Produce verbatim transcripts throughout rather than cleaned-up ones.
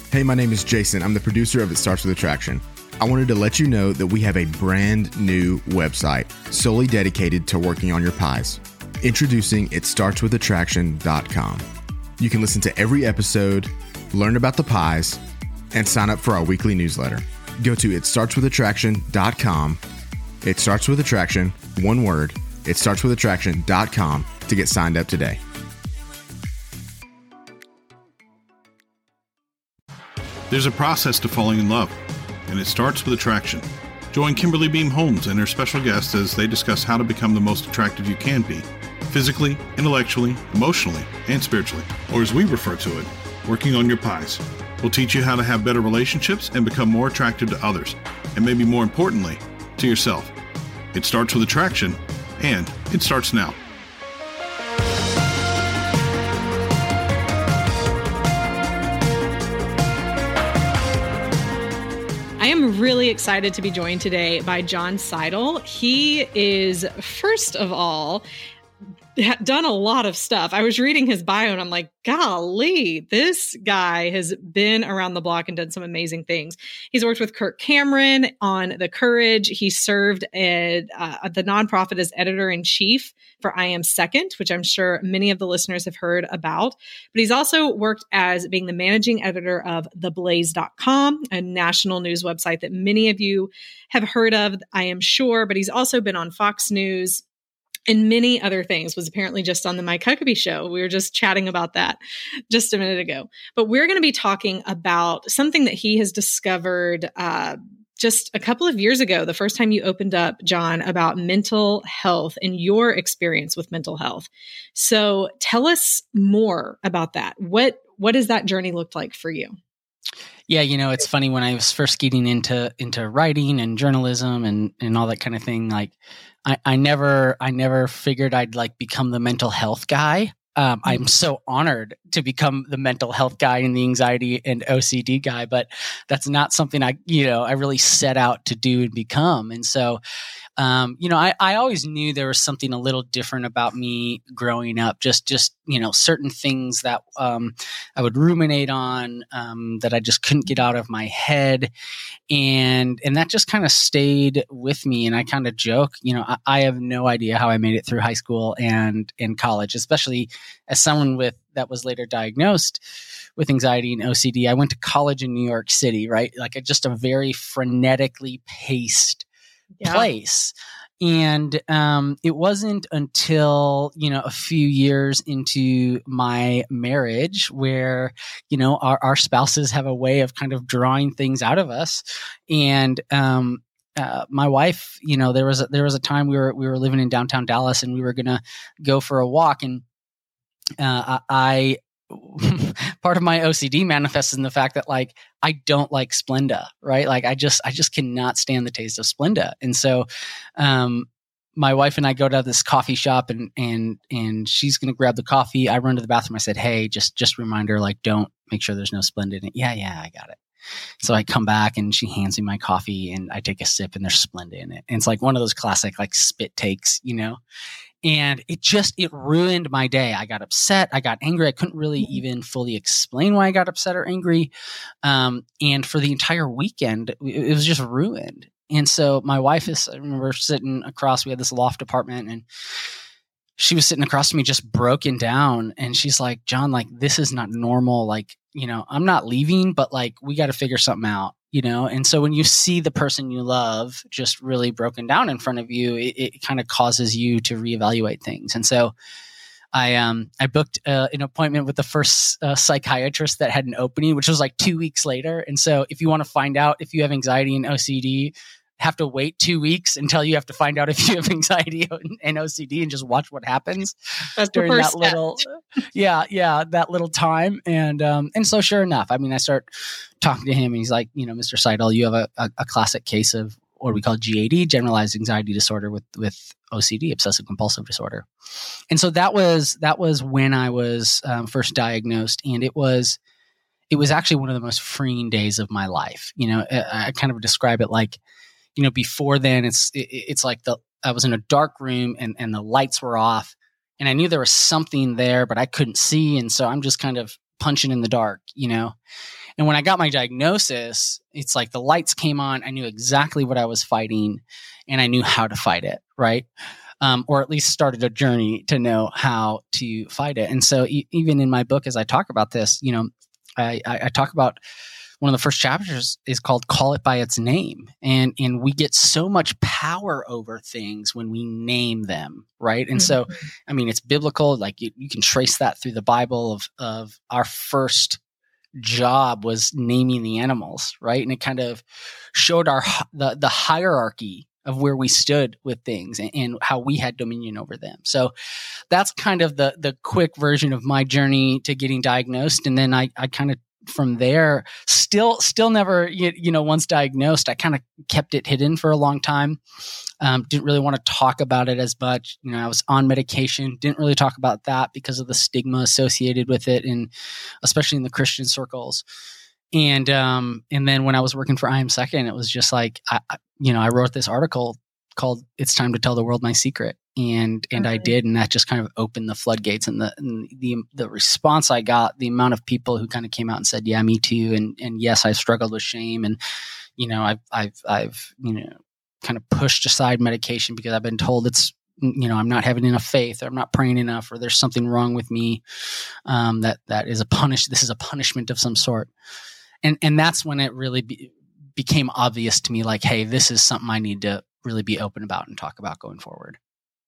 Hey, my name is Jason. I'm the producer of It Starts With Attraction. I wanted to let you know that we have a brand new website solely dedicated to working on your pies. Introducing it starts with attraction dot com. You can listen to every episode, learn about the pies, and sign up for our weekly newsletter. Go to it starts with attraction dot com. It Starts With Attraction, one word, it starts with attraction dot com to get signed up today. There's a process to falling in love, and it starts with attraction. Join Kimberly Beam Holmes and her special guests as they discuss how to become the most attractive you can be, physically, intellectually, emotionally, and spiritually, or as we refer to it, working on your pies. We'll teach you how to have better relationships and become more attractive to others, and maybe more importantly, to yourself. It starts with attraction, and it starts now. I am really excited to be joined today by Jon Seidel. He is, first of all, done a lot of stuff. I was reading his bio and I'm like, golly, this guy has been around the block and done some amazing things. He's worked with Kirk Cameron on The Courage. He served at uh, the nonprofit as editor-in-chief for I Am Second, which I'm sure many of the listeners have heard about. But he's also worked as being the managing editor of the blaze dot com, a national news website that many of you have heard of, I am sure. But he's also been on Fox News and many other things. Was apparently just on the Mike Huckabee show. We were just chatting about that just a minute ago. But we're going to be talking about something that he has discovered uh, just a couple of years ago, the first time you opened up, Jon, about mental health and your experience with mental health. So tell us more about that. What what has that journey looked like for you? Yeah, you know, it's funny when I was first getting into into writing and journalism and, and all that kind of thing, like I, I never I never figured I'd like become the mental health guy. Um, I'm so honored to become the mental health guy and the anxiety and O C D guy, but that's not something I, you know, I really set out to do and become. And so, um, you know, I, I always knew there was something a little different about me growing up. Just, just you know, certain things that um, I would ruminate on um, that I just couldn't get out of my head, and and that just kind of stayed with me. And I kind of joke, you know, I, I have no idea how I made it through high school and in college, especially as someone with that was later diagnosed with anxiety and O C D. I went to college in New York City, right? Like a, just a very frenetically paced yeah. place. And um, it wasn't until, you know, a few years into my marriage where, you know, our, our spouses have a way of kind of drawing things out of us. And um, uh, my wife, you know, there was a, there was a time we were we were living in downtown Dallas and we were going to go for a walk. And uh, I part of my O C D manifests in the fact that like I don't like Splenda, right? Like I just I just cannot stand the taste of Splenda. And so um my wife and I go to this coffee shop and and and she's going to grab the coffee. I run to the bathroom. I said, "Hey, just just remind her, like, don't make sure there's no Splenda in it." Yeah, yeah, I got it. So I come back and she hands me my coffee and I take a sip and there's Splenda in it. And it's like one of those classic like spit takes, you know? And it just, it ruined my day. I got upset. I got angry. I couldn't really even fully explain why I got upset or angry. Um, and for the entire weekend, it, it was just ruined. And so my wife is, I remember sitting across, we had this loft apartment and she was sitting across from me just broken down. And she's like, "Jon, like, this is not normal. Like, you know, I'm not leaving, but like, we got to figure something out, you know?" And so when you see the person you love just really broken down in front of you, it, it kind of causes you to reevaluate things. And so I, um, I booked uh, an appointment with the first uh, psychiatrist that had an opening, which was like two weeks later. And so if you want to find out if you have anxiety and O C D, have to wait two weeks until you have to find out if you have anxiety and O C D and just watch what happens That's during the that first little, yeah, yeah, that little time. And, um, and so sure enough, I mean, I start talking to him and he's like, you know, "Mister Seidel, you have a, a, a classic case of what we call G A D, generalized anxiety disorder with, with O C D, obsessive compulsive disorder." And so that was, that was when I was um, first diagnosed. And it was, it was actually one of the most freeing days of my life. You know, I, I kind of describe it like, you know, before then it's, it, it's like the, I was in a dark room and, and the lights were off and I knew there was something there, but I couldn't see. And so I'm just kind of punching in the dark, you know? And when I got my diagnosis, it's like the lights came on. I knew exactly what I was fighting and I knew how to fight it, right? Um, or at least started a journey to know how to fight it. And so e- even in my book, as I talk about this, you know, I, I, I talk about one of the first chapters is called Call It By Its Name. And, and we get so much power over things when we name them, right? And mm-hmm. so, I mean, it's biblical. Like you, you can trace that through the Bible of, of our first job was naming the animals, right? And it kind of showed our the, the hierarchy of where we stood with things and, and how we had dominion over them. So that's kind of the the quick version of my journey to getting diagnosed. And then I, I kind of from there, still still never, you, you know, once diagnosed, I kind of kept it hidden for a long time. Um, didn't really want to talk about it as much. You know, I was on medication, didn't really talk about that because of the stigma associated with it, and especially in the Christian circles. And um, and then when I was working for I Am Second, it was just like, I, I, you know, I wrote this article called "It's Time to Tell the World My Secret," and and okay. I did, and that just kind of opened the floodgates. And the and the the response I got, the amount of people who kind of came out and said, "Yeah, me too," and and yes, I struggled with shame, and you know, I've I've I've you know. kind of pushed aside medication because I've been told it's, you know, I'm not having enough faith, or I'm not praying enough, or there's something wrong with me. Um, that, that is a punish. This is a punishment of some sort. And, and that's when it really be, became obvious to me, like, hey, this is something I need to really be open about and talk about going forward.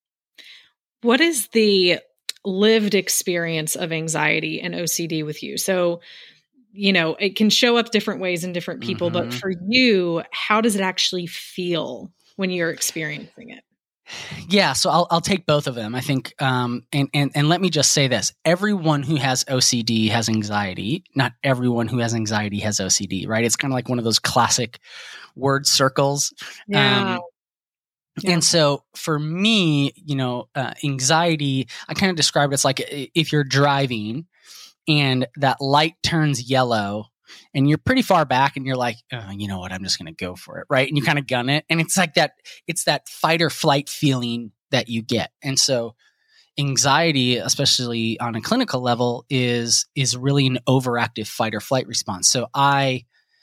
What is the lived experience of anxiety and O C D with you? So, you know, it can show up different ways in different people, mm-hmm. but for you, how does it actually feel when you're experiencing it? Yeah, so I'll I'll take both of them. I think, um, and and and let me just say this: everyone who has O C D has anxiety. Not everyone who has anxiety has O C D, right? It's kind of like one of those classic word circles. Yeah. Um, yeah. And so for me, you know, uh, anxiety, I kind of describe it as like if you're driving and that light turns yellow and you're pretty far back and you're like, oh, you know what, I'm just going to go for it. Right. And you kind of gun it. And it's like that, it's that fight or flight feeling that you get. And so anxiety, especially on a clinical level, is, is really an overactive fight or flight response. So I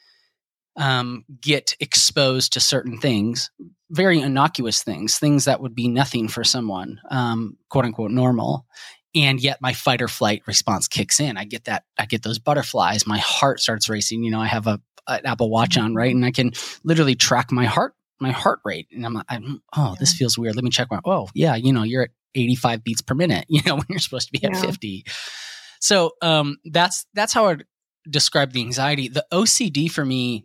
um, get exposed to certain things, very innocuous things, things that would be nothing for someone, um, quote unquote, normal. And yet my fight or flight response kicks in. I get that, I get those butterflies. My heart starts racing. You know, I have a an Apple Watch on, right? And I can literally track my heart, my heart rate. And I'm like, I'm, oh, this feels weird. Let me check my, oh yeah, you know, you're at eighty-five beats per minute, you know, when you're supposed to be at yeah. fifty. So um, that's, that's how I would describe the anxiety. The O C D for me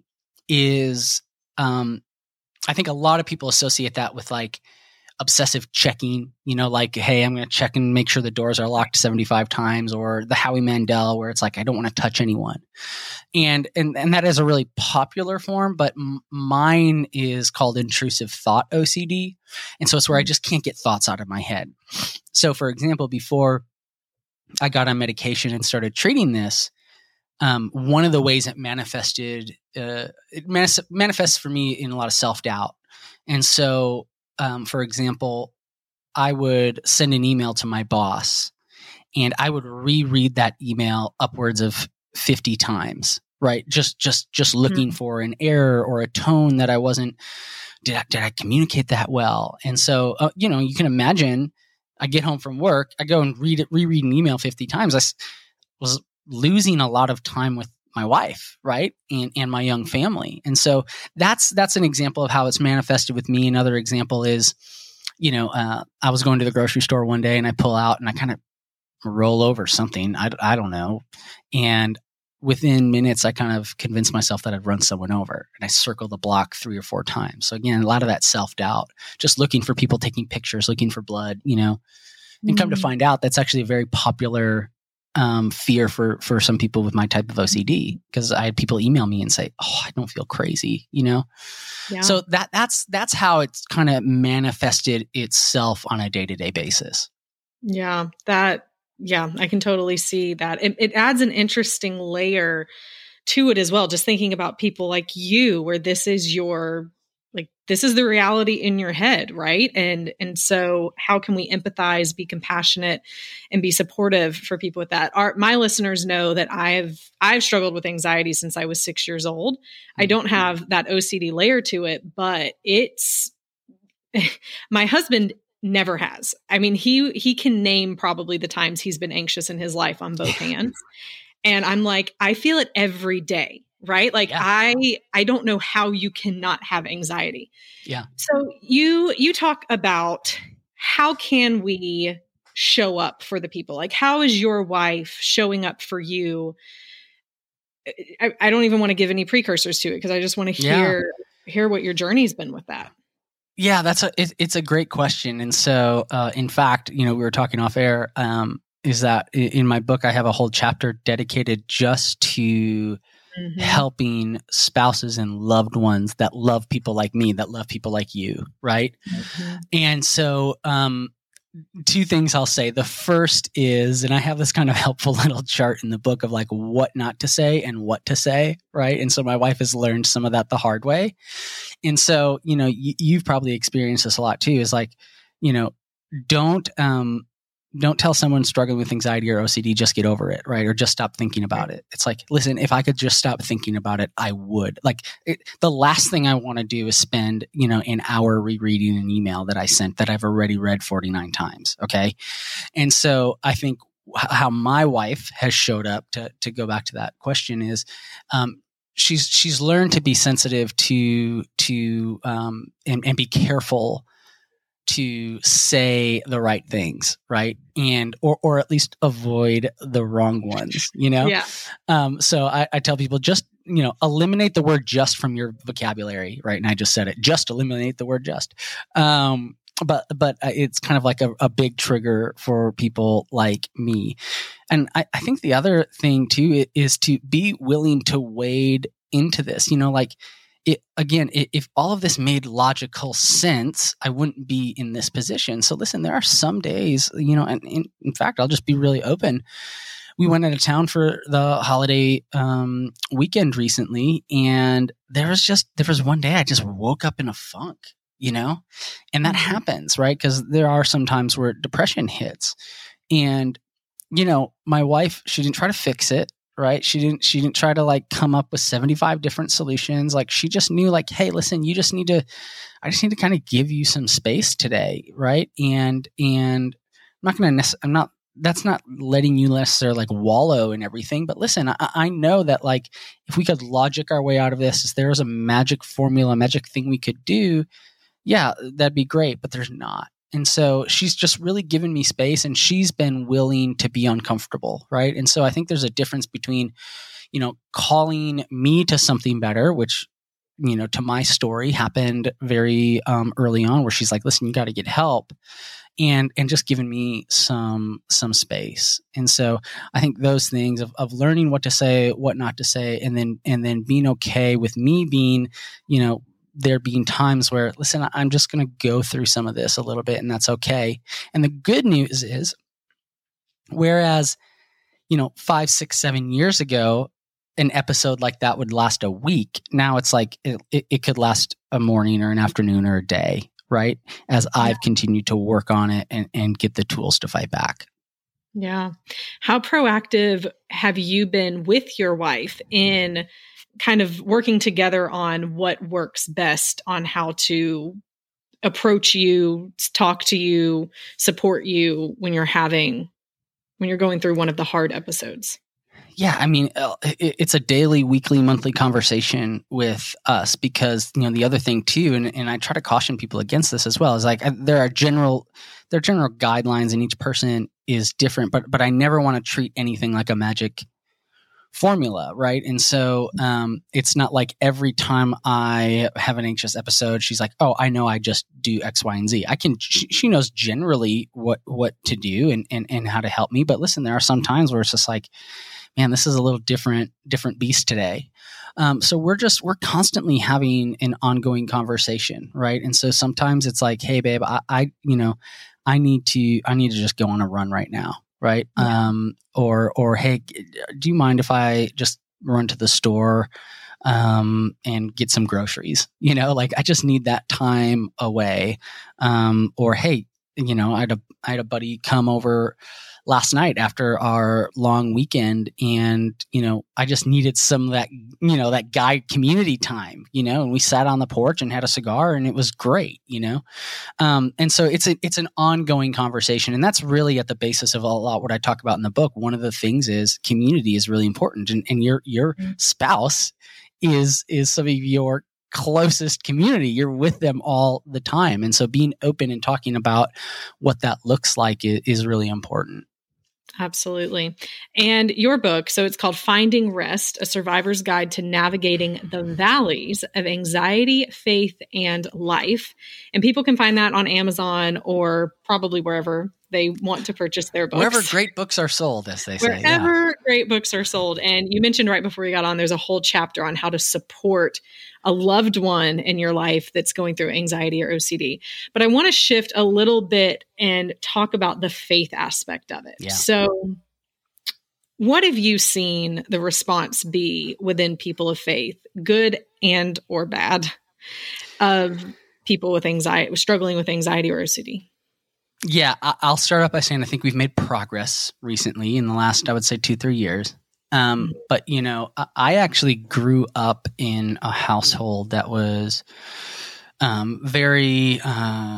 is, um, I think a lot of people associate that with like obsessive checking, you know, like, hey, I'm going to check and make sure the doors are locked seventy-five times, or the Howie Mandel, where it's like, I don't want to touch anyone. And, and, and that is a really popular form, but m- mine is called intrusive thought O C D. And so it's where I just can't get thoughts out of my head. So for example, before I got on medication and started treating this, um, one of the ways it manifested, uh, it manis- manifests for me in a lot of self-doubt. And so, Um, for example, I would send an email to my boss and I would reread that email upwards of fifty times, right? Just, just, just looking mm-hmm. for an error or a tone that I wasn't, did I, did I communicate that well? And so, uh, you know, you can imagine I get home from work, I go and read it, reread an email fifty times. I s- was losing a lot of time with my wife, right? And, and my young family. And so that's, that's an example of how it's manifested with me. Another example is, you know, uh, I was going to the grocery store one day and I pull out and I kind of roll over something. I, I don't know. And within minutes, I kind of convinced myself that I'd run someone over, and I circle the block three or four times. So again, a lot of that self-doubt, just looking for people taking pictures, looking for blood, you know, and mm-hmm. come to find out that's actually a very popular um, fear for, for some people with my type of O C D, because I had people email me and say, oh, I don't feel crazy, you know? Yeah. So that, that's, that's how it's kind of manifested itself on a day-to-day basis. Yeah. That, yeah, I can totally see that. It, it adds an interesting layer to it as well. Just thinking about people like you, where this is your, like, this is the reality in your head, right? And and so how can we empathize, be compassionate, and be supportive for people with that? Our my listeners know that I've I've struggled with anxiety since I was six years old. Mm-hmm. I don't have that O C D layer to it, but it's my husband never has. I mean, he he can name probably the times he's been anxious in his life on both hands. And I'm like, I feel it every day. Right? Like yeah. I, I don't know how you cannot have anxiety. Yeah. So you, you talk about how can we show up for the people? Like, how is your wife showing up for you? I, I don't even want to give any precursors to it because I just want to hear, yeah. hear what your journey's been with that. Yeah, that's a, it, it's a great question. And so, uh, in fact, you know, we were talking off air, um, is that in my book, I have a whole chapter dedicated just to Mm-hmm. helping spouses and loved ones that love people like me, that love people like you, right? Mm-hmm. And so, um, two things I'll say. The first is, and I have this kind of helpful little chart in the book of like what not to say and what to say, right? And so my wife has learned some of that the hard way. And so, you know, y- you've probably experienced this a lot too, is like, you know, don't, um, Don't tell someone struggling with anxiety or O C D, just get over it, right? Or just stop thinking about it. It's like, listen, if I could just stop thinking about it, I would. Like it, the last thing I want to do is spend, you know, an hour rereading an email that I sent that I've already read forty-nine times. Okay. And so I think how my wife has showed up to, to go back to that question is, um, she's, she's learned to be sensitive to, to, um, and, and be careful to say the right things, right? And, or, or at least avoid the wrong ones, you know? Yeah. Um, so I, I tell people just, you know, eliminate the word just from your vocabulary, right? And I just said it, just eliminate the word just. Um, but, but it's kind of like a, a big trigger for people like me. And I, I think the other thing too is to be willing to wade into this, you know, like, It, again, if all of this made logical sense, I wouldn't be in this position. So listen, there are some days, you know, and, and in fact, I'll just be really open. We went out of town for the holiday um, weekend recently, and there was just, there was one day I just woke up in a funk, you know, and that happens, right? Because there are some times where depression hits. And, you know, my wife, she didn't try to fix it. Right. She didn't, she didn't try to like come up with seventy-five different solutions. Like she just knew like, hey, listen, you just need to, I just need to kind of give you some space today. Right. And, and I'm not going to, I'm not, that's not letting you necessarily like wallow in everything, but listen, I, I know that like, if we could logic our way out of this, if there was a magic formula, magic thing we could do, yeah, that'd be great, but there's not. And so she's just really given me space, and she's been willing to be uncomfortable, right? And so I think there's a difference between, you know, calling me to something better, which, you know, to my story happened very um, early on, where she's like, listen, you got to get help, and and just giving me some some space. And so I think those things of, of learning what to say, what not to say, and then and then being okay with me being, you know, there being times where, listen, I'm just going to go through some of this a little bit, and that's okay. And the good news is, whereas, you know, five, six, seven years ago, an episode like that would last a week. Now it's like it, it, it could last a morning or an afternoon or a day, right? As I've continued to work on it and, and get the tools to fight back. Yeah. How proactive have you been with your wife in kind of working together on what works best on how to approach you, talk to you, support you when you're having, when you're going through one of the hard episodes? Yeah, I mean, it's a daily, weekly, monthly conversation with us, because, you know, the other thing too, and, and I try to caution people against this as well, is like, there are general, there are general guidelines, and each person is different, but, but I never want to treat anything like a magic formula, right? And so um, it's not like every time I have an anxious episode, she's like, oh, I know I just do X, Y, and Z. I can, she, she knows generally what, what to do and, and, and how to help me. But listen, there are some times where it's just like, man, this is a little different, different beast today. Um, so we're just, we're constantly having an ongoing conversation, right? And so sometimes it's like, hey, babe, I, I you know, I need to, I need to just go on a run right now. Right. Yeah. Um, or, or, hey, do you mind if I just run to the store um, and get some groceries. You know, like I just need that time away. Um, or, hey, you know, I had a, I had a buddy come over last night after our long weekend, and, you know, I just needed some of that, you know, that guide community time, you know, and we sat on the porch and had a cigar, and it was great, you know? Um, and so it's a, it's an ongoing conversation, and that's really at the basis of a lot what I talk about in the book. One of the things is community is really important, and, and your, your mm-hmm. spouse is, is some of your closest community. You're with them all the time. And so being open and talking about what that looks like is, is really important. Absolutely. And your book, so it's called Finding Rest, A Survivor's Guide to Navigating the Valleys of Anxiety, Faith, and Life. And people can find that on Amazon or probably wherever they want to purchase their books. Wherever great books are sold, as they say. Wherever yeah. great books are sold. And you mentioned right before we got on, there's a whole chapter on how to support a loved one in your life that's going through anxiety or O C D. But I want to shift a little bit and talk about the faith aspect of it. Yeah. So what have you seen the response be within people of faith, good and or bad, of people with anxiety, struggling with anxiety or O C D? Yeah, I'll start off by saying I think we've made progress recently in the last, I would say, two, three years. Um, but, you know, I actually grew up in a household that was um, very, uh,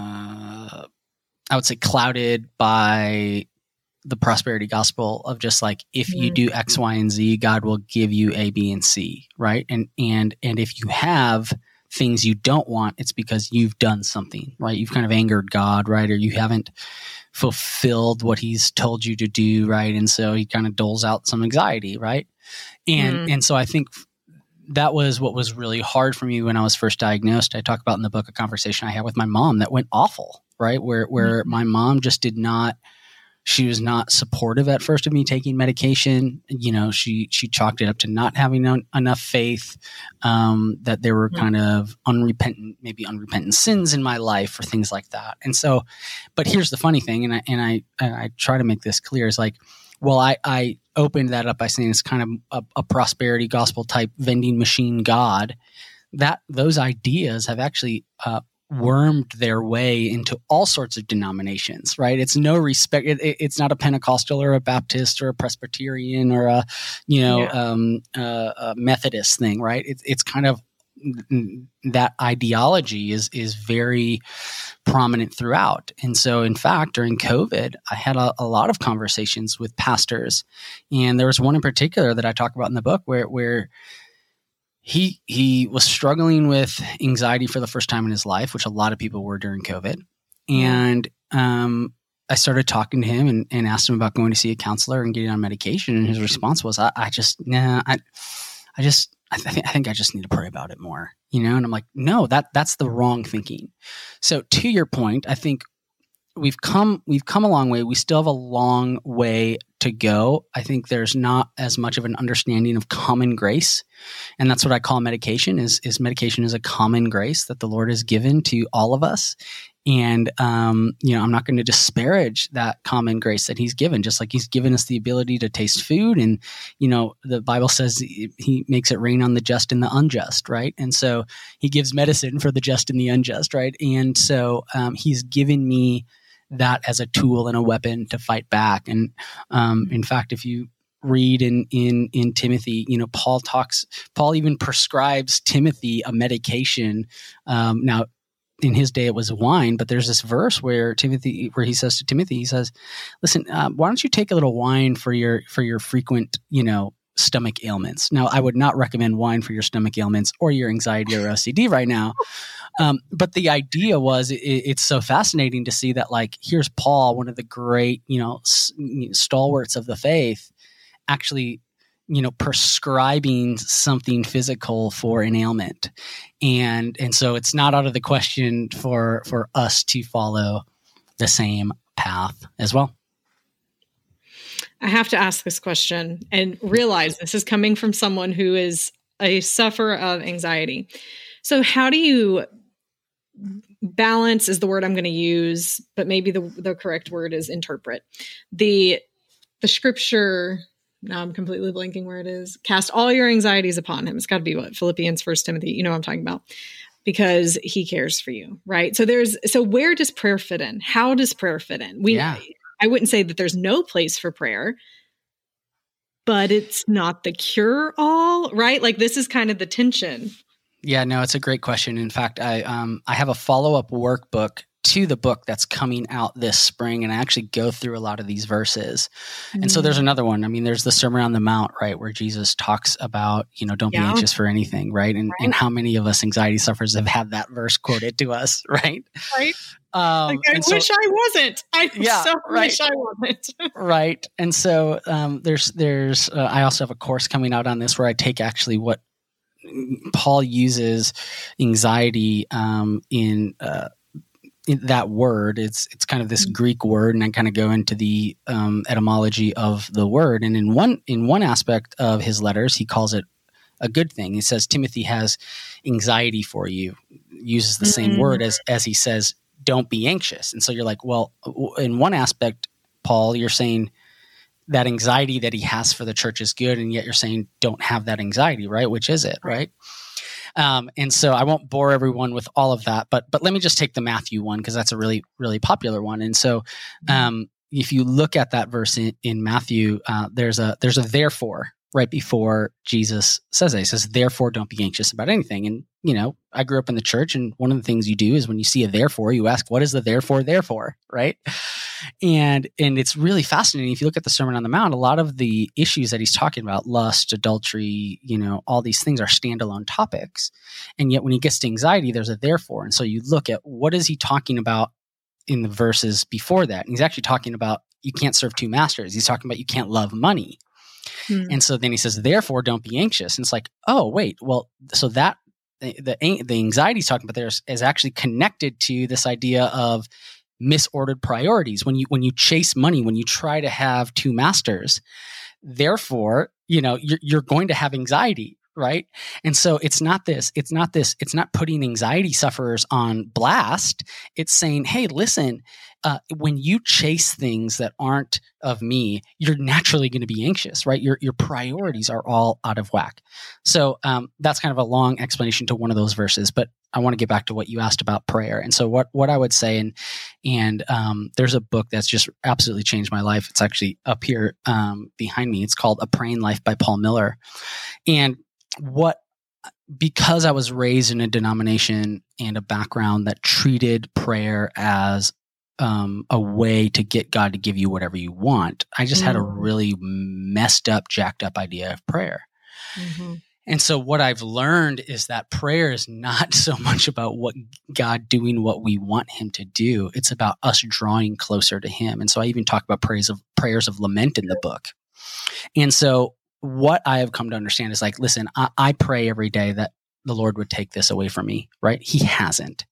I would say, clouded by the prosperity gospel of just like, if you do X, Y, and Z, God will give you A, B, and C, right? And and and if you have things you don't want, it's because you've done something, right? You've kind of angered God, right? Or you haven't fulfilled what he's told you to do, right? And so he kind of doles out some anxiety, right? And mm. and so I think that was what was really hard for me when I was first diagnosed. I talk about in the book a conversation I had with my mom that went awful, right? Where where mm. my mom just did not, she was not supportive at first of me taking medication. You know, she she chalked it up to not having en- enough faith, um, that there were mm. kind of unrepentant, maybe unrepentant sins in my life or things like that. And so, but here's the funny thing, and I and I and I try to make this clear, is like, well, I, I opened that up by saying it's kind of a, a prosperity gospel type vending machine God. That those ideas have actually uh, wormed their way into all sorts of denominations, right? It's no respect. It, it, it's not a Pentecostal or a Baptist or a Presbyterian or a, you know, yeah. um, uh, a Methodist thing, right? It, it's kind of that ideology is is very prominent throughout. And so, in fact, during COVID, I had a, a lot of conversations with pastors, and there was one in particular that I talk about in the book where where he he was struggling with anxiety for the first time in his life, which a lot of people were during COVID. And um, I started talking to him and, and asked him about going to see a counselor and getting on medication, and his response was, "I, I just nah, I I just." I, th- I think I just need to pray about it more, you know? And I'm like, no, that that's the wrong thinking. So to your point, I think we've come, we've come a long way. We still have a long way to go. I think there's not as much of an understanding of common grace. And that's what I call medication is, is medication is a common grace that the Lord has given to all of us. And, um, you know, I'm not going to disparage that common grace that he's given, just like he's given us the ability to taste food. And, you know, the Bible says he makes it rain on the just and the unjust, right? And so he gives medicine for the just and the unjust, right? And so um, he's given me that as a tool and a weapon to fight back. And um, in fact, if you read in, in, in Timothy, you know, Paul talks, Paul even prescribes Timothy a medication. Um, now, in his day, it was wine, but there's this verse where Timothy, where he says to Timothy, he says, "Listen, uh, why don't you take a little wine for your for your frequent, you know, stomach ailments?" Now, I would not recommend wine for your stomach ailments or your anxiety or O C D right now, um, but the idea was it, it's so fascinating to see that, like, here's Paul, one of the great, you know, s- stalwarts of the faith, actually, you know, prescribing something physical for an ailment. And, and so it's not out of the question for, for us to follow the same path as well. I have to ask this question and realize this is coming from someone who is a sufferer of anxiety. So how do you balance is the word I'm going to use, but maybe the, the correct word is interpret the, the scripture now I'm completely blanking where it is. Cast all your anxieties upon him. It's got to be what? Philippians, First Timothy. You know what I'm talking about. Because he cares for you, right? So there's, so where does prayer fit in? How does prayer fit in? We, Yeah. I wouldn't say that there's no place for prayer, but it's not the cure all, right? Like this is kind of the tension. Yeah, no, it's a great question. In fact, I um I have a follow-up workbook to the book that's coming out this spring, and I actually go through a lot of these verses. Mm. And so there's another one. I mean, there's the Sermon on the Mount, right, where Jesus talks about, you know, don't yeah. be anxious for anything, right? And right. and how many of us anxiety sufferers have had that verse quoted to us, right? Right. Um, like, I wish so, I wasn't. I yeah, so right. wish I wasn't. Right. And so um, there's there's uh, I also have a course coming out on this where I take actually what Paul uses anxiety um, in. Uh, In that word, it's it's kind of this mm-hmm. Greek word, and I kind of go into the um, etymology of the word. And in one in one aspect of his letters, he calls it a good thing. He says Timothy has anxiety for you, uses the mm-hmm. same word as as he says, don't be anxious. And so you're like, well, in one aspect, Paul, you're saying that anxiety that he has for the church is good, and yet you're saying don't have that anxiety, right? Which is it, right? Um, and so I won't bore everyone with all of that, but but let me just take the Matthew one because that's a really, really popular one. And so um, if you look at that verse in, in Matthew, uh, there's a there's a therefore right before Jesus says it. He says, therefore, don't be anxious about anything. And, you know, I grew up in the church, and one of the things you do is when you see a therefore, you ask, what is the therefore, therefore, right? And and it's really fascinating. If you look at the Sermon on the Mount, a lot of the issues that he's talking about, lust, adultery, you know, all these things are standalone topics. And yet when he gets to anxiety, there's a therefore. And so you look at what is he talking about in the verses before that. And he's actually talking about you can't serve two masters. He's talking about you can't love money. Hmm. And so then he says, therefore, don't be anxious. And it's like, oh, wait, well, so that the the anxiety he's talking about there is, is actually connected to this idea of misordered priorities. When you when you chase money, when you try to have two masters, therefore, you know, you're, you're going to have anxiety, right? And so it's not this, it's not this, it's not putting anxiety sufferers on blast. It's saying, hey, listen, uh, when you chase things that aren't of me, you're naturally going to be anxious, right? Your your priorities are all out of whack. So um, that's kind of a long explanation to one of those verses, but I want to get back to what you asked about prayer. And so what what I would say, and and um, there's a book that's just absolutely changed my life. It's actually up here um, behind me. It's called A Praying Life by Paul Miller. And what because I was raised in a denomination and a background that treated prayer as um, a way to get God to give you whatever you want, I just mm-hmm. had a really messed up, jacked up idea of prayer. Mm-hmm. And so what I've learned is that prayer is not so much about what God doing what we want him to do. It's about us drawing closer to him. And so I even talk about prayers of prayers of lament in the book. And so what I have come to understand is like, listen, I, I pray every day that the Lord would take this away from me, right? He hasn't.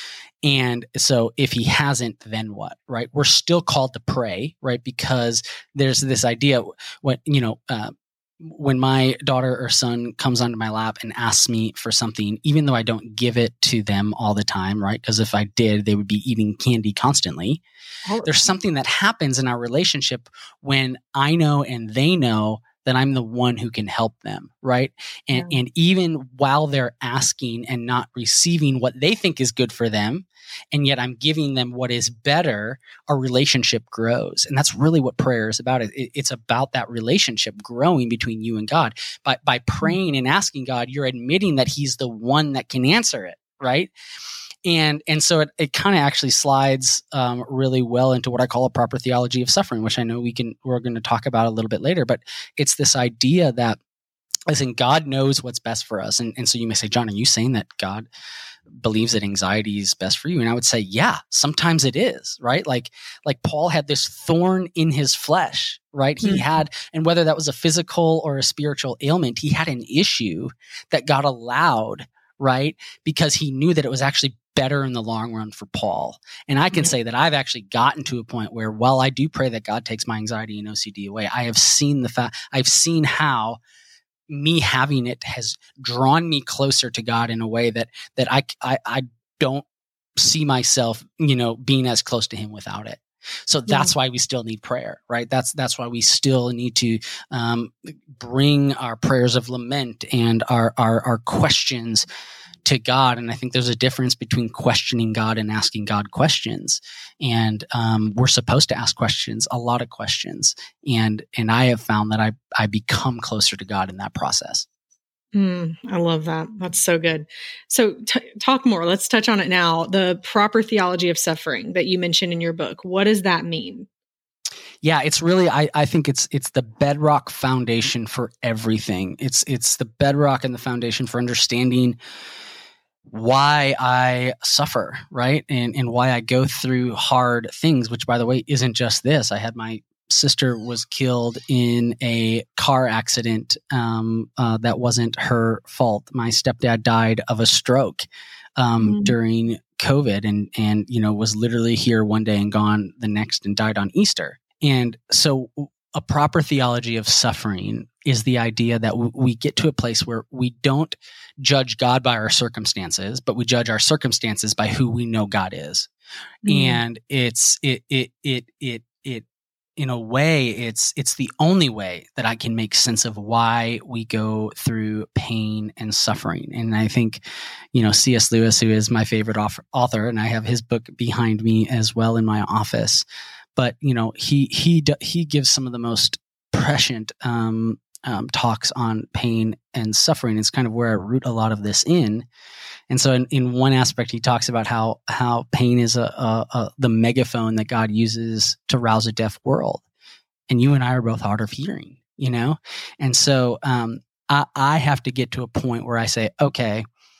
And so if he hasn't, then what, right? We're still called to pray, right? Because there's this idea, what, you know, uh, when my daughter or son comes onto my lap and asks me for something, even though I don't give it to them all the time, right? Because if I did, they would be eating candy constantly. Oh. There's something that happens in our relationship when I know and they know that I'm the one who can help them, right? And yeah. and even while they're asking and not receiving what they think is good for them, and yet I'm giving them what is better, our relationship grows. And that's really what prayer is about. It, it's about that relationship growing between you and God. By, by praying and asking God, you're admitting that he's the one that can answer it, right? And and so it, it kind of actually slides um, really well into what I call a proper theology of suffering, which I know we can we're going to talk about a little bit later. But it's this idea that, listen, God knows what's best for us. And and so you may say, John, are you saying that God believes that anxiety is best for you? And I would say, yeah, sometimes it is, right? Like like Paul had this thorn in his flesh, right? Mm-hmm. He had, and whether that was a physical or a spiritual ailment, he had an issue that God allowed, right? Because he knew that it was actually better in the long run for Paul. And I can mm-hmm. say that I've actually gotten to a point where, while I do pray that God takes my anxiety and O C D away, I have seen the fact, I've seen how me having it has drawn me closer to God in a way that that I, I, I don't see myself, you know, being as close to him without it. So that's yeah. why we still need prayer, right? That's that's why we still need to um, bring our prayers of lament and our, our our questions to God. And I think there's a difference between questioning God and asking God questions. And um, we're supposed to ask questions, a lot of questions. And and I have found that I I become closer to God in that process. Mm, I love that. That's so good. So t- talk more. Let's touch on it now. The proper theology of suffering that you mentioned in your book. What does that mean? Yeah, it's really, I, I think it's it's the bedrock foundation for everything. It's it's the bedrock and the foundation for understanding why I suffer, right? And and why I go through hard things, which, by the way, isn't just this. I had my sister was killed in a car accident um, uh, that wasn't her fault. My stepdad died of a stroke um, mm-hmm. during COVID, and and you know was literally here one day and gone the next, and died on Easter. And so, a proper theology of suffering is the idea that w- we get to a place where we don't judge God by our circumstances, but we judge our circumstances by who we know God is. Mm-hmm. And it's it it it it it. in a way, it's it's the only way that I can make sense of why we go through pain and suffering. And I think, you know, C S Lewis, who is my favorite author, and I have his book behind me as well in my office. But you know, he he he gives some of the most prescient um, um, talks on pain and suffering. It's kind of where I root a lot of this in. And so, in, in one aspect, he talks about how how pain is a, a, a the megaphone that God uses to rouse a deaf world, and you and I are both hard of hearing, you know. And so, um, I, I have to get to a point where I say, okay,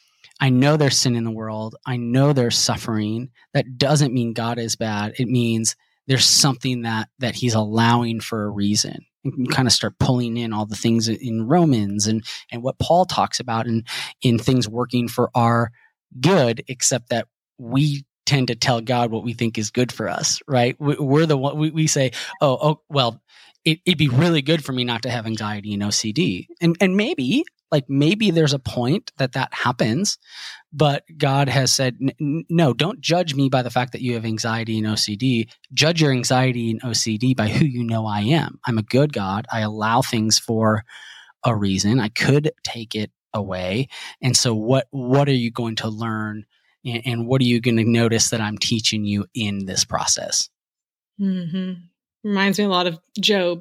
I know there's sin in the world. I know there's suffering. That doesn't mean God is bad. It means there's something that that He's allowing for a reason. And kind of start pulling in all the things in Romans and and what Paul talks about and in things working for our good, except that we tend to tell God what we think is good for us, right? We're the one, we, we say, oh, oh, well, it, it'd be really good for me not to have anxiety and O C D. And and maybe, like maybe there's a point that that happens, but God has said, no, don't judge me by the fact that you have anxiety and O C D. Judge your anxiety and O C D by who you know I am. I'm a good God. I allow things for a reason. I could take it away. And so what, what are you going to learn? And, and what are you going to notice that I'm teaching you in this process? Mm-hmm. Reminds me a lot of Job.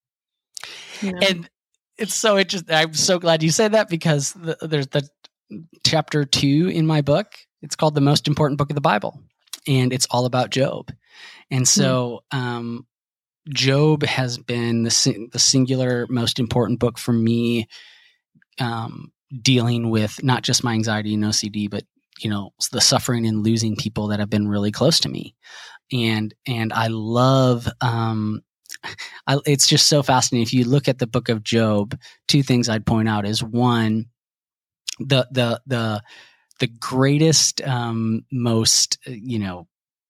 You know? And it's so interesting. I'm so glad you said that, because the, there's the chapter two in my book. It's called The Most Important Book of the Bible, and it's all about Job. And so um, Job has been the, the singular most important book for me, um, dealing with not just my anxiety and O C D, but you know the suffering and losing people that have been really close to me. And and I love. Um, I, it's just so fascinating. If you look at the book of Job, two things I'd point out is one, the the the the greatest, um, most you know,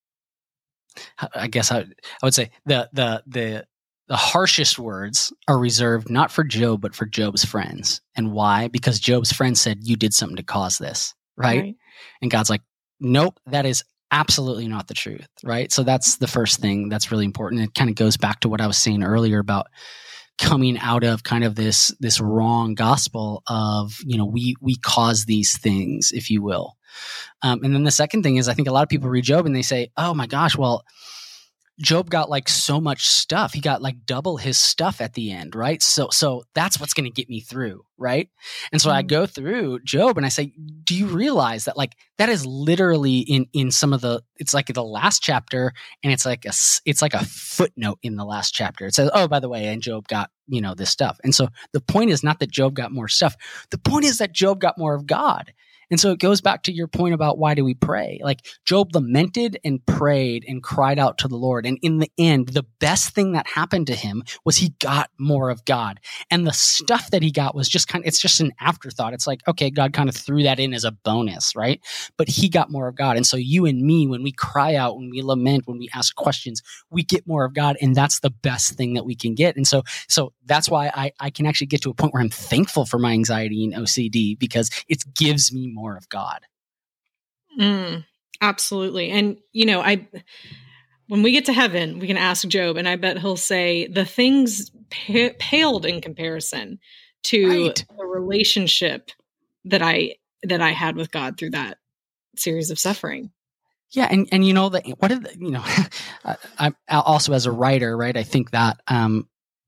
I guess I, I would say the the the the harshest words are reserved not for Job but for Job's friends. And why? Because Job's friends said, "You did something to cause this," right? right. And God's like, "Nope, that is absolutely not the truth," right? So that's the first thing that's really important. It kind of goes back to what I was saying earlier about coming out of kind of this this wrong gospel of, you know, we we cause these things, if you will. Um, and then the second thing is, I think a lot of people read Job and they say, "Oh my gosh, well, Job got like so much stuff. He got like double his stuff at the end, right? So so that's what's going to get me through, right?" And so mm-hmm. I go through Job and I say, "Do you realize that like that is literally in in some of the it's like the last chapter, and it's like a it's like a footnote in the last chapter. It says, oh, by the way, and Job got, you know, this stuff." And so the point is not that Job got more stuff. The point is that Job got more of God. And so it goes back to your point about why do we pray? Like Job lamented and prayed and cried out to the Lord. And in the end, the best thing that happened to him was he got more of God. And the stuff that he got was just kind of, it's just an afterthought. It's like, okay, God kind of threw that in as a bonus, right? But he got more of God. And so you and me, when we cry out, when we lament, when we ask questions, we get more of God. And that's the best thing that we can get. And so, so that's why I, I can actually get to a point where I'm thankful for my anxiety and O C D, because it gives me more of God. Mm, absolutely. And, you know, I, when we get to heaven, we can ask Job, and I bet he'll say the things pa- paled in comparison to Right. the relationship that I that I had with God through that series of suffering. Yeah, and and you know that what did the, you know? I, I'm also as a writer, right? I think that um,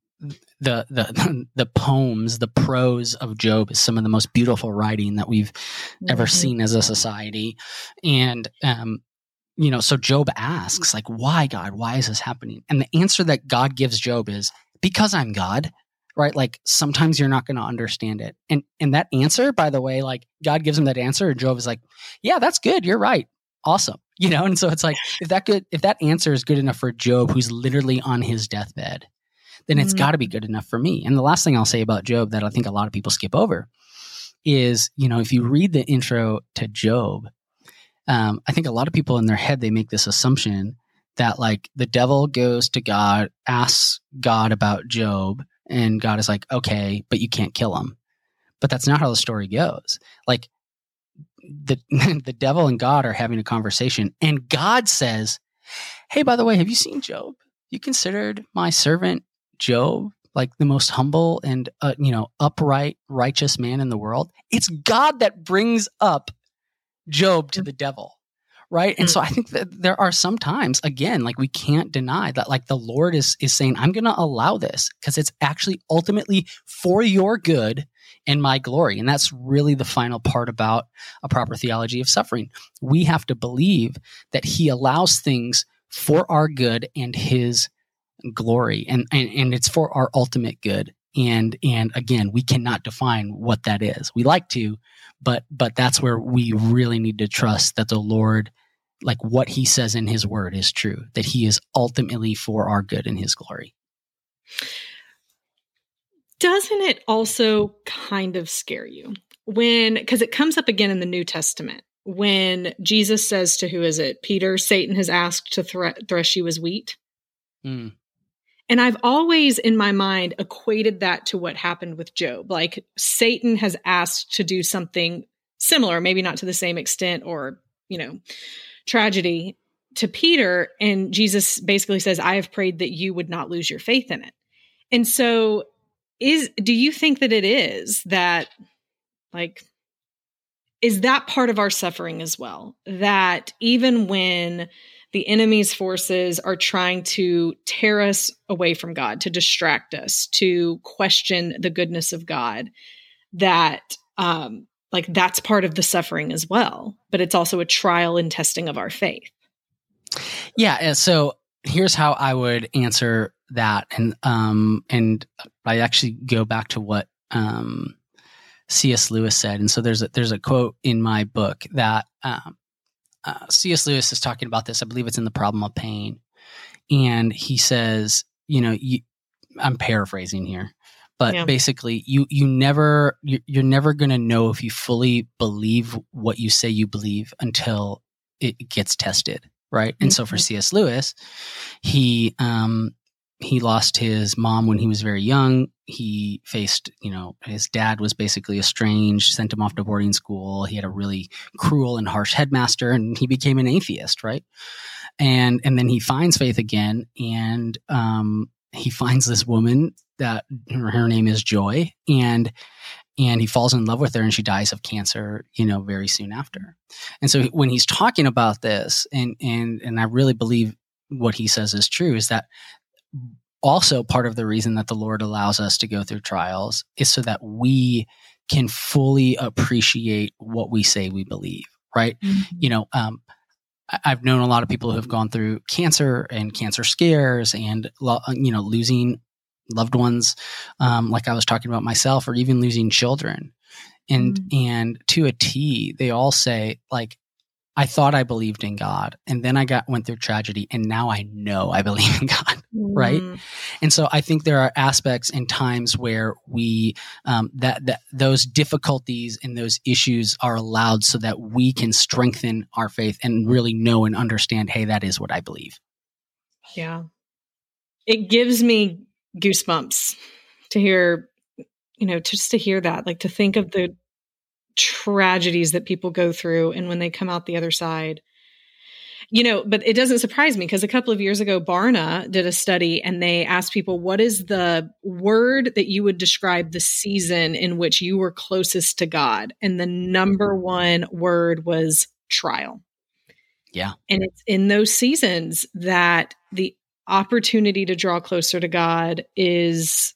the the the poems, the prose of Job is some of the most beautiful writing that we've ever Mhm. seen as a society, and um, you know, so Job asks, like, why, God? Why is this happening? And the answer that God gives Job is, because I'm God, right? Like, sometimes you're not going to understand it. And and that answer, by the way, like, God gives him that answer, and Job is like, yeah, that's good. You're right. Awesome. You know, and so it's like, if that good, if that answer is good enough for Job, who's literally on his deathbed, then it's Mm. got to be good enough for me. And the last thing I'll say about Job that I think a lot of people skip over is, you know, if you read the intro to Job, Um, I think a lot of people in their head, they make this assumption that like the devil goes to God, asks God about Job, and God is like, okay, but you can't kill him. But that's not how the story goes. Like the, the devil and God are having a conversation, and God says, hey, by the way, have you seen Job? You considered my servant Job like the most humble and, uh, you know, upright, righteous man in the world? It's God that brings up Job to the devil, right? And so I think that there are some times, again, like we can't deny that like the Lord is is saying, I'm going to allow this because it's actually ultimately for your good and my glory. And that's really the final part about a proper theology of suffering. We have to believe that he allows things for our good and his glory, and and, and it's for our ultimate good. And and again, we cannot define what that is. We like to, but but that's where we really need to trust that the Lord, like what he says in his word is true, that he is ultimately for our good and his glory. Doesn't it also kind of scare you when, because it comes up again in the New Testament, when Jesus says to, who is it, Peter, Satan has asked to thre- thresh you as wheat. Mm. And I've always in my mind equated that to what happened with Job. Like Satan has asked to do something similar, maybe not to the same extent or, you know, tragedy to Peter. And Jesus basically says, I have prayed that you would not lose your faith in it. And so is, do you think that it is that, like, is that part of our suffering as well? That even when the enemy's forces are trying to tear us away from God, to distract us, to question the goodness of God, that um, like that's part of the suffering as well, but it's also a trial and testing of our faith. Yeah. And so here's how I would answer that. And, um, and I actually go back to what, um, C S Lewis said. And so there's a, there's a quote in my book that, um, uh, C S Lewis is talking about this. I believe it's in The Problem of Pain. And he says, you know, you, I'm paraphrasing here, but Yeah. basically you, you never, you, you're never going to know if you fully believe what you say you believe until it gets tested. Right. And so for C S Lewis, he, um, he lost his mom when he was very young. He faced, you know, his dad was basically estranged, sent him off to boarding school. He had a really cruel and harsh headmaster, and he became an atheist, right? And and then he finds faith again, and um, he finds this woman that her name is Joy, and and he falls in love with her, and she dies of cancer, you know, very soon after. And so when he's talking about this, and and and I really believe what he says is true, is that also part of the reason that the Lord allows us to go through trials is so that we can fully appreciate what we say we believe, right? Mm-hmm. You know, um, I've known a lot of people who have gone through cancer and cancer scares and, you know, losing loved ones, um, like I was talking about myself, or even losing children. And, mm-hmm. and to a T, they all say, like, I thought I believed in God, and then I got went through tragedy, and now I know I believe in God, mm. right? And so I think there are aspects and times where we um, that that those difficulties and those issues are allowed so that we can strengthen our faith and really know and understand, hey, that is what I believe. Yeah, it gives me goosebumps to hear, you know, just to hear that, like to think of the tragedies that people go through, and when they come out the other side, you know, but it doesn't surprise me because a couple of years ago, Barna did a study and they asked people, what is the word that you would describe the season in which you were closest to God? And the number one word was trial. Yeah. And it's in those seasons that the opportunity to draw closer to God is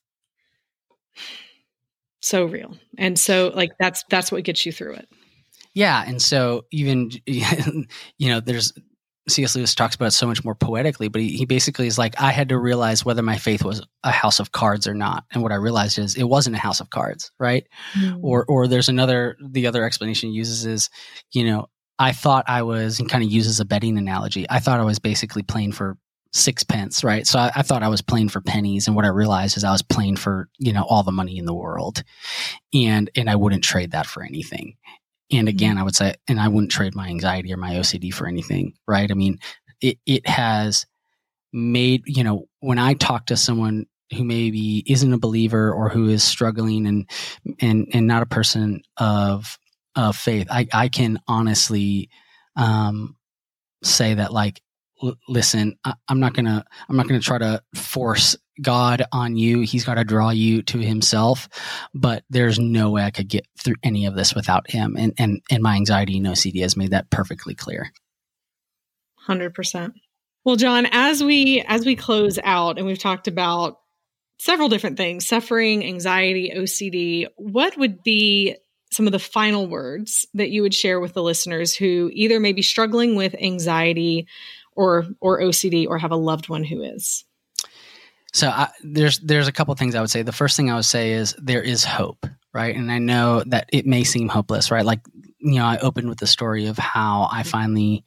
so real. And so like, that's, that's what gets you through it. Yeah. And so even, you know, there's C S. Lewis talks about it so much more poetically, but he, he basically is like, I had to realize whether my faith was a house of cards or not. And what I realized is it wasn't a house of cards, right? Mm. Or, or there's another, the other explanation he uses is, you know, I thought I was, and kind of uses a betting analogy. I thought I was basically playing for sixpence, right? So I, I thought I was playing for pennies. And what I realized is I was playing for, you know, all the money in the world. And, and I wouldn't trade that for anything. And again, I would say, and I wouldn't trade my anxiety or my O C D for anything, right? I mean, it, it has made, you know, when I talk to someone who maybe isn't a believer or who is struggling and, and, and not a person of, of faith, I, I can honestly, um, say that like, l- listen, I, I'm not gonna, I'm not gonna try to force God on you. He's got to draw you to himself, but there's no way I could get through any of this without him. And, and, and my anxiety and O C D has made that perfectly clear. one hundred percent. Well, John, as we, as we close out and we've talked about several different things, suffering, anxiety, O C D, what would be some of the final words that you would share with the listeners who either may be struggling with anxiety or, or O C D or have a loved one who is? So I, there's there's a couple of things I would say. The first thing I would say is there is hope, right? And I know that it may seem hopeless, right? Like, you know, I opened with the story of how I finally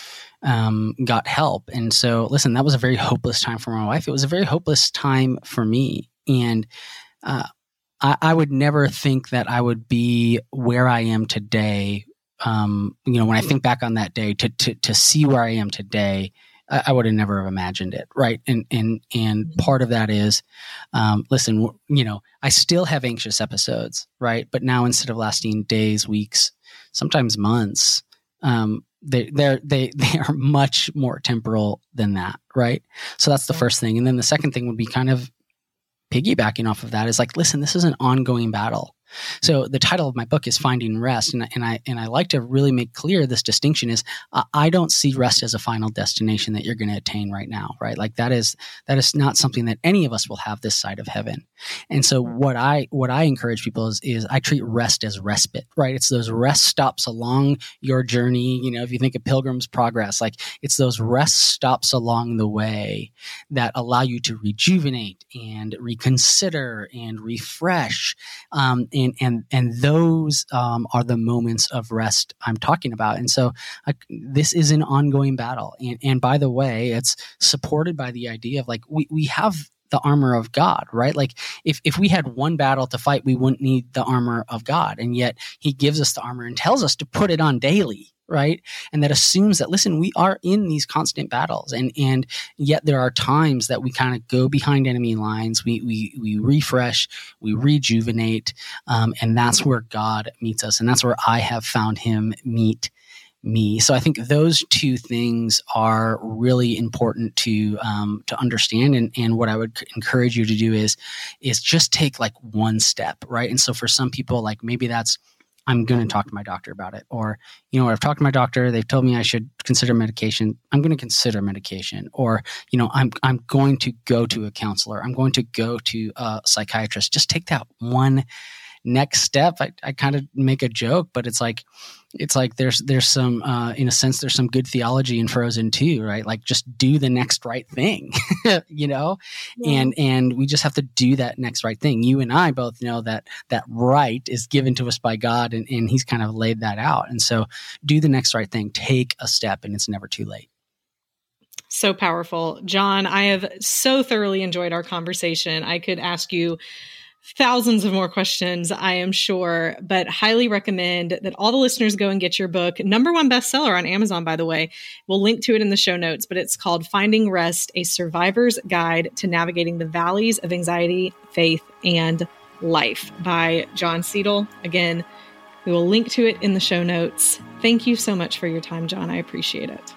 um, got help. And so, listen, that was a very hopeless time for my wife. It was a very hopeless time for me. And uh, I, I would never think that I would be where I am today. Um, you know, when I think back on that day, to to to see where I am today, I would have never imagined it. Right. And, and, and part of that is, um, listen, you know, I still have anxious episodes, right? But now instead of lasting days, weeks, sometimes months, um, they, they're, they, they are much more temporal than that. Right. So that's the first thing. And then the second thing would be kind of piggybacking off of that is like, listen, this is an ongoing battle. So the title of my book is Finding Rest. And, and I and I like to really make clear this distinction is uh, I don't see rest as a final destination that you're going to attain right now, right? Like that is that is not something that any of us will have this side of heaven. And so what I what I encourage people is, is I treat rest as respite, right? It's those rest stops along your journey. You know, if you think of Pilgrim's Progress, like it's those rest stops along the way that allow you to rejuvenate and reconsider and refresh. Um, and And, and and those um, are the moments of rest I'm talking about. And so uh, this is an ongoing battle. And, and by the way, it's supported by the idea of like we, we have the armor of God, right? Like if, if we had one battle to fight, we wouldn't need the armor of God. And yet he gives us the armor and tells us to put it on daily. Right. And that assumes that, listen, we are in these constant battles. And, and yet there are times that we kind of go behind enemy lines. We, we, we refresh, we rejuvenate. Um, and that's where God meets us. And that's where I have found him meet me. So I think those two things are really important to, um, to understand. And, and what I would encourage you to do is, is just take like one step. Right. And so for some people, like maybe that's, I'm going to talk to my doctor about it. Or, you know, I've talked to my doctor. They've told me I should consider medication. I'm going to consider medication. Or, you know, I'm I'm going to go to a counselor. I'm going to go to a psychiatrist. Just take that one next step. I, I kind of make a joke, but it's like, it's like there's there's some, uh, in a sense, there's some good theology in Frozen too, right? Like just do the next right thing, you know, yeah. and and we just have to do that next right thing. You and I both know that that right is given to us by God, and, and He's kind of laid that out. And so, do the next right thing. Take a step, and it's never too late. So powerful, John. I have so thoroughly enjoyed our conversation. I could ask you thousands of more questions, I am sure, but highly recommend that all the listeners go and get your book. Number one bestseller on Amazon, by the way. We'll link to it in the show notes, but it's called Finding Rest, A Survivor's Guide to Navigating the Valleys of Anxiety, Faith, and Life by John Seidel. Again, we will link to it in the show notes. Thank you so much for your time, John. I appreciate it.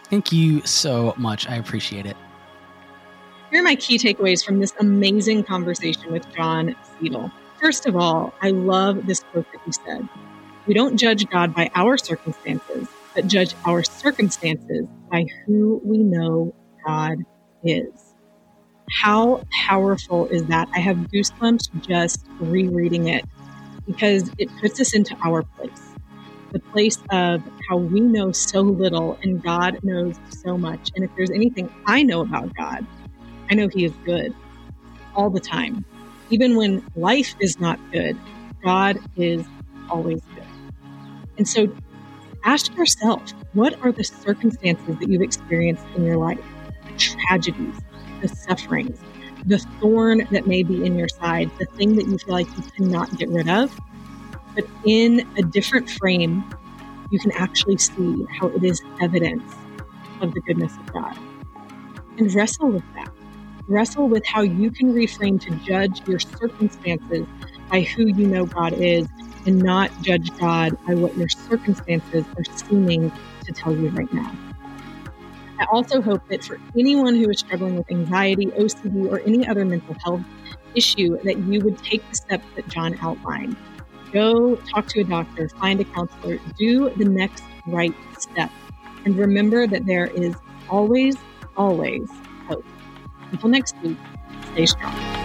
Thank you so much. I appreciate it. Here are my key takeaways from this amazing conversation with Jon Seidel. First of all, I love this quote that he said. We don't judge God by our circumstances, but judge our circumstances by who we know God is. How powerful is that? I have goosebumps just rereading it because it puts us into our place. The place of how we know so little and God knows so much. And if there's anything I know about God, I know he is good all the time. Even when life is not good, God is always good. And so ask yourself, what are the circumstances that you've experienced in your life? The tragedies, the sufferings, the thorn that may be in your side, the thing that you feel like you cannot get rid of. But in a different frame, you can actually see how it is evidence of the goodness of God. And wrestle with that. Wrestle with how you can reframe to judge your circumstances by who you know God is and not judge God by what your circumstances are seeming to tell you right now. I also hope that for anyone who is struggling with anxiety, O C D, or any other mental health issue, that you would take the steps that Jon outlined. Go talk to a doctor, find a counselor, do the next right step. And remember that there is always, always hope. Until next week, stay strong.